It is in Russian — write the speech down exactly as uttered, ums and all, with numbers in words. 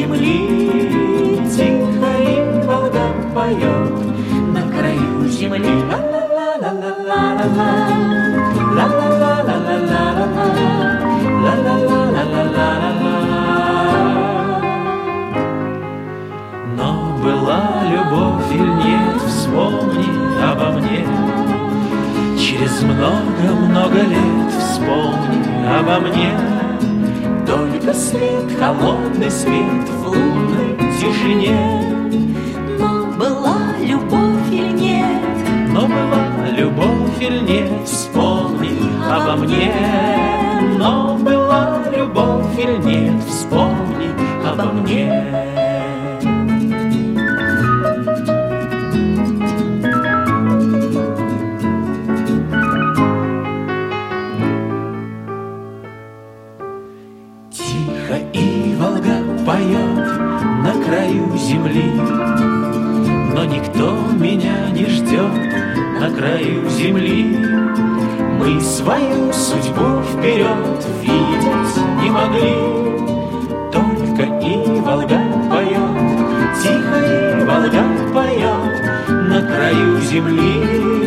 земли, тихо и Волга поет на краю земли. Ла-ла-ла-ла-ла-ла-ла, ла-ла-ла-ла-ла-ла-ла, ла-ла-ла-ла-ла-ла-ла. Но была любовь или нет, вспомни обо мне. Через много-много лет вспомни обо мне. Только свет, холодный свет в лунной тишине. Но была любовь или нет? Но была любовь или нет, вспомни обо мне. Но была любовь или нет, вспомни обо мне. И Волга поет на краю земли, но никто меня не ждет на краю земли. Мы свою судьбу вперед видеть не могли. Только и Волга поет, тихо и Волга поет на краю земли.